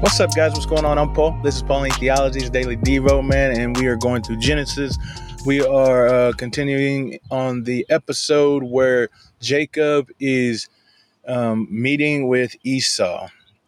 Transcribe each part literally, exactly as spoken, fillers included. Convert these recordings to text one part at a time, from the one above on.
What's up, guys? What's going on? I'm Paul. This is Pauline Theology's Daily Devo, man, and we are going through Genesis. We are uh, continuing on the episode where Jacob is um, meeting with Esau.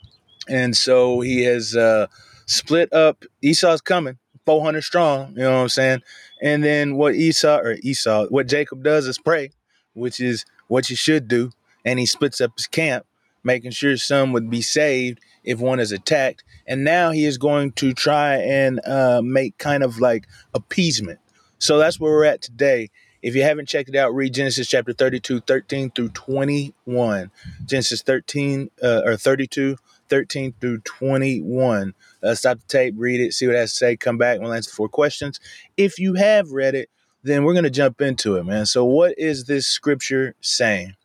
And so he has uh, split up. Esau's coming, four hundred strong, you know what I'm saying? And then what Esau, or Esau, what Jacob does is pray, which is what you should do. And he splits up his camp, making sure some would be saved if one is attacked. And now he is going to try and uh, make kind of like appeasement. So that's where we're at today. If you haven't checked it out, read Genesis chapter thirty-two, thirteen through twenty-one. Genesis thirteen uh, or thirty-two, thirteen through twenty-one. Uh, stop the tape, read it, see what it has to say, come back, we'll answer four questions. If you have read it, then we're going to jump into it, man. So what is this scripture saying?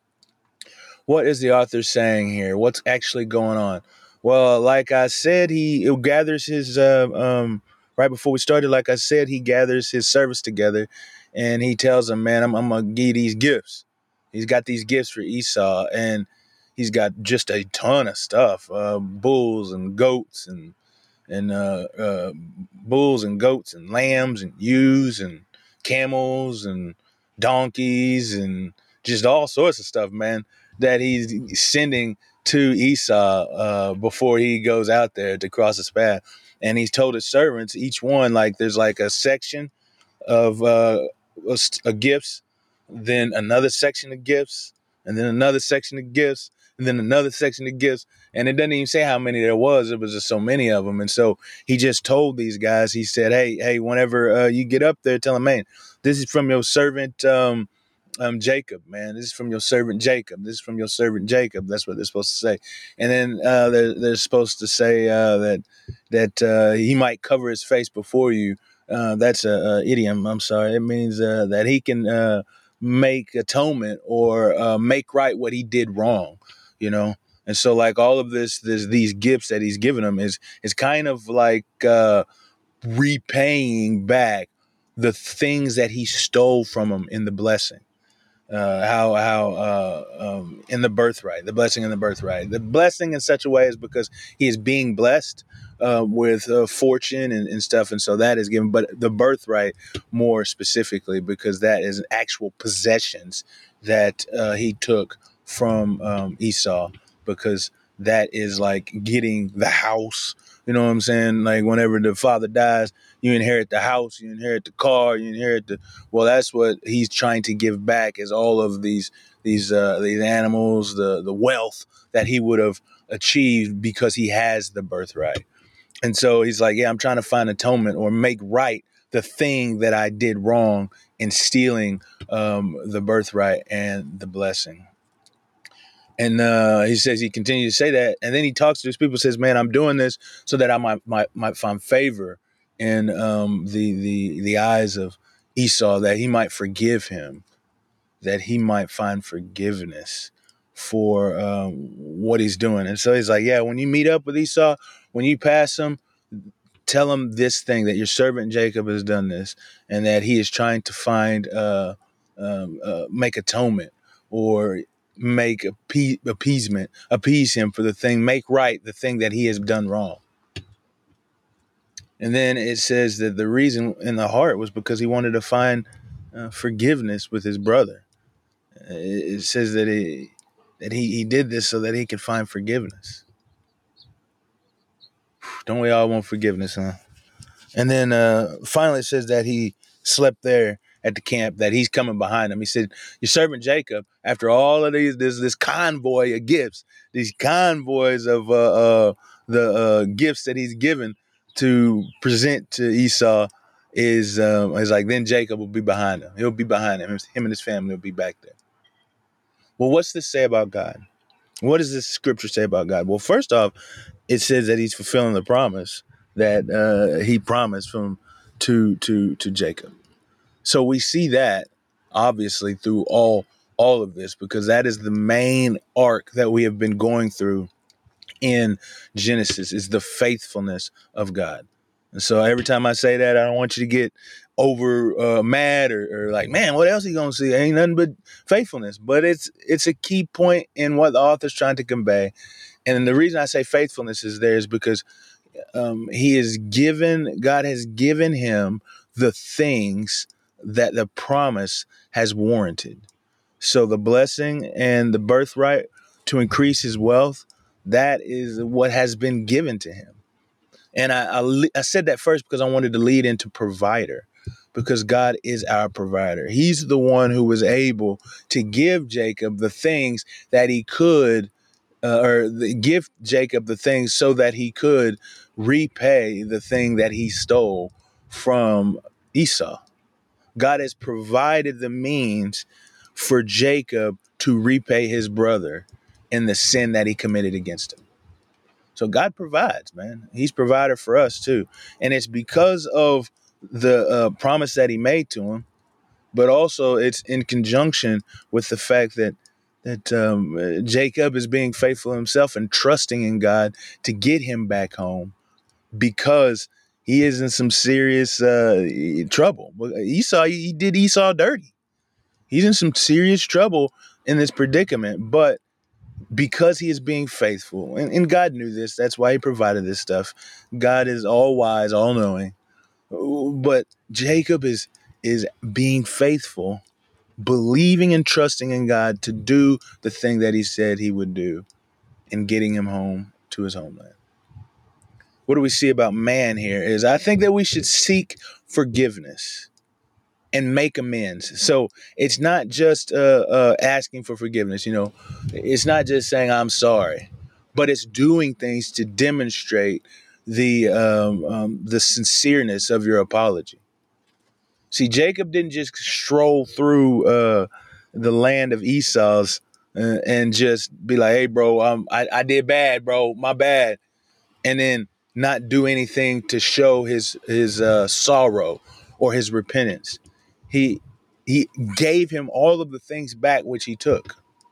What is the author saying here? What's actually going on? Well, like I said, he gathers his, uh, um, right before we started, like I said, he gathers his servants together and he tells them, man, I'm, I'm going to give these gifts. He's got these gifts for Esau, and he's got just a ton of stuff, uh, bulls and goats and, and, uh, uh, bulls and goats and lambs and ewes and camels and donkeys and just all sorts of stuff, man, that he's sending to Esau uh, before he goes out there to cross his path. And he's told his servants, each one, like there's like a section of uh, uh, gifts, then another section of gifts, and then another section of gifts, and then another section of gifts. And it doesn't even say how many there was. It was just so many of them. And so he just told these guys, he said, hey, hey, whenever uh, you get up there, tell them, man, this is from your servant um, um, Jacob, man. This is from your servant Jacob. This is from your servant Jacob. That's what they're supposed to say. And then uh, they're, they're supposed to say uh, that that uh, he might cover his face before you. Uh, that's a, a idiom. I'm sorry. It means uh, that he can uh, make atonement or uh, make right what he did wrong, you know? And so like all of this, this these gifts that he's given him is, is kind of like uh, repaying back the things that he stole from him in the blessing. Uh, how how uh, um, in the birthright, the blessing in the birthright, the blessing in such a way is because he is being blessed uh, with uh, fortune and, and stuff, and so that is given. But the birthright more specifically, because that is actual possessions that uh, he took from um, Esau, because that is like getting the house. You know what I'm saying? Like whenever the father dies, you inherit the house, you inherit the car, you inherit the, well, that's what he's trying to give back, is all of these, these, uh, these animals, the, the wealth that he would have achieved because he has the birthright. And so he's like, yeah, I'm trying to find atonement or make right the thing that I did wrong in stealing um, the birthright and the blessing. And uh, he says he continues to say that. And then he talks to his people, says, man, I'm doing this so that I might might, might find favor in um, the, the, the eyes of Esau, that he might forgive him, that he might find forgiveness for um, what he's doing. And so he's like, yeah, when you meet up with Esau, when you pass him, tell him this thing, that your servant Jacob has done this, and that he is trying to find, uh, um, uh, make atonement or make appe- appeasement, appease him for the thing, make right the thing that he has done wrong. And then it says that the reason in the heart was because he wanted to find uh, forgiveness with his brother. It, it says that he that he, he did this so that he could find forgiveness. Don't we all want forgiveness, huh? And then uh, finally it says that he slept there at the camp, that he's coming behind him. He said, your servant Jacob, after all of these, this, this convoy of gifts, these convoys of uh, uh, the uh, gifts that he's given to present to Esau, is um, is like, then Jacob will be behind him. He'll be behind him. Him and his family will be back there. Well, what's this say about God? What does this scripture say about God? Well, first off, it says that he's fulfilling the promise that uh, he promised from to to to Jacob. So we see that obviously through all all of this, because that is the main arc that we have been going through in Genesis, is the faithfulness of God. And so every time I say that, I don't want you to get over uh, mad or, or like, man, what else are you gonna see? Ain't nothing but faithfulness. But it's it's a key point in what the author's trying to convey. And the reason I say faithfulness is there is because um, he is given, God has given him the things that the promise has warranted. So the blessing and the birthright to increase his wealth, that is what has been given to him. And I, I, I said that first because I wanted to lead into provider, because God is our provider. He's the one who was able to give Jacob the things that he could, uh, or the, give Jacob the things so that he could repay the thing that he stole from Esau. God has provided the means for Jacob to repay his brother in the sin that he committed against him. So God provides, man. He's provider for us too. And it's because of the uh, promise that he made to him, but also it's in conjunction with the fact that that um, Jacob is being faithful himself and trusting in God to get him back home, because he is in some serious uh, trouble. Esau, he did Esau dirty. He's in some serious trouble in this predicament, but because he is being faithful, and, and God knew this, that's why he provided this stuff. God is all wise, all knowing. But Jacob is is being faithful, believing and trusting in God to do the thing that he said he would do in getting him home to his homeland. What do we see about man here is I think that we should seek forgiveness and make amends. So it's not just uh, uh, asking for forgiveness. You know, it's not just saying I'm sorry, but it's doing things to demonstrate the um, um, the sincereness of your apology. See, Jacob didn't just stroll through uh, the land of Esau's uh, and just be like, "Hey, bro, um, I, I did bad, bro, my bad," and then not do anything to show his his uh, sorrow or his repentance. He he gave him all of the things back which he took.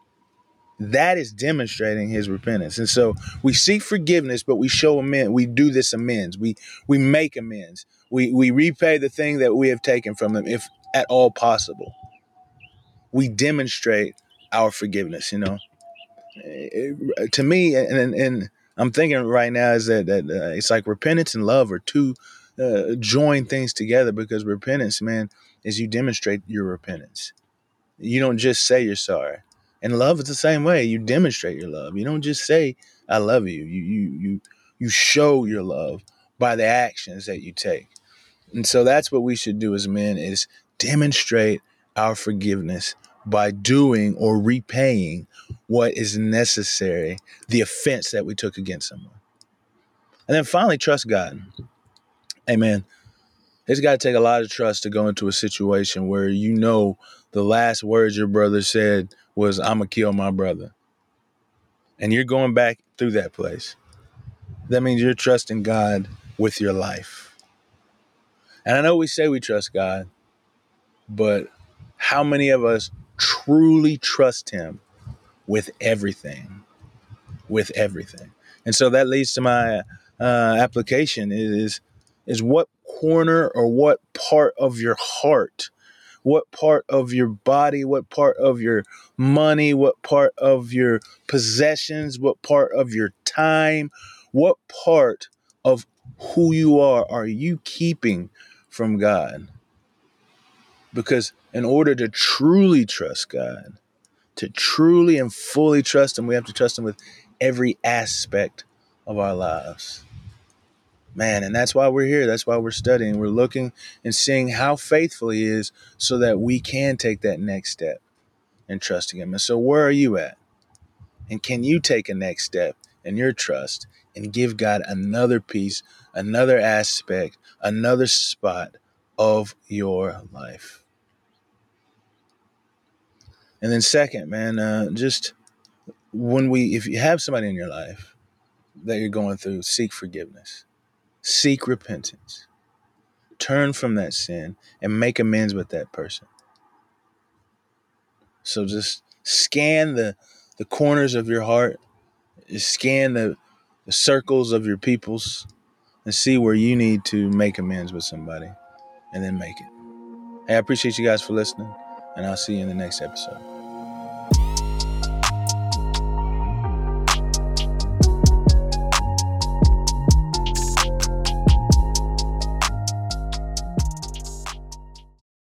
That is demonstrating his repentance. And so we seek forgiveness, but we show amends. We do this amends. We we make amends. We we repay the thing that we have taken from them, if at all possible. We demonstrate our forgiveness. You know, it, to me, and, and and I'm thinking right now is that that uh, it's like repentance and love are two uh, join things together, because repentance, man, is you demonstrate your repentance. You don't just say you're sorry. And love is the same way. You demonstrate your love. You don't just say I love you. You you you you show your love by the actions that you take. And so that's what we should do as men, is demonstrate our forgiveness by doing or repaying what is necessary, the offense that we took against someone. And then finally, trust God. Amen. It's got to take a lot of trust to go into a situation where you know the last words your brother said was, "I'm going to kill my brother." And you're going back through that place. That means you're trusting God with your life. And I know we say we trust God, but how many of us truly trust him with everything? With everything. And so that leads to my uh, application is, is what corner or what part of your heart, what part of your body, what part of your money, what part of your possessions, what part of your time, what part of who you are are you keeping from God? Because in order to truly trust God, to truly and fully trust him, we have to trust him with every aspect of our lives. Man, and that's why we're here. That's why we're studying. We're looking and seeing how faithful he is so that we can take that next step in trusting him. And so where are you at? And can you take a next step in your trust and give God another piece, another aspect, another spot of your life? And then second, man, uh, just when we, if you have somebody in your life that you're going through, seek forgiveness, seek repentance, turn from that sin and make amends with that person. So just scan the, the corners of your heart, scan the, the circles of your peoples, and see where you need to make amends with somebody, and then make it. Hey, I appreciate you guys for listening, and I'll see you in the next episode.